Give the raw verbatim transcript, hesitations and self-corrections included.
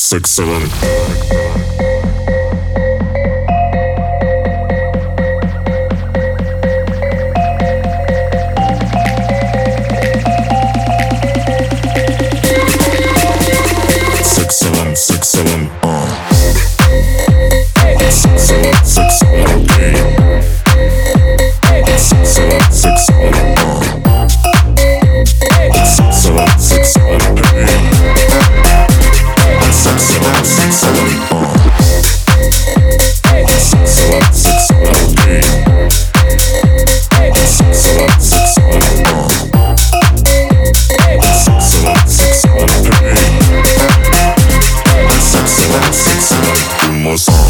six, seven. Six, seven, six, seven, uh. Six, seven, six, seven, okay. Six, seven, six, seven, uh. Six, seven, six, seven, okay. Six, seven, six, seven, uh. Six, seven, six, seven, okay. Six, seven, six, seven, uh. Six, seven, six, seven, okay. Six, seven, six, seven, un mozo.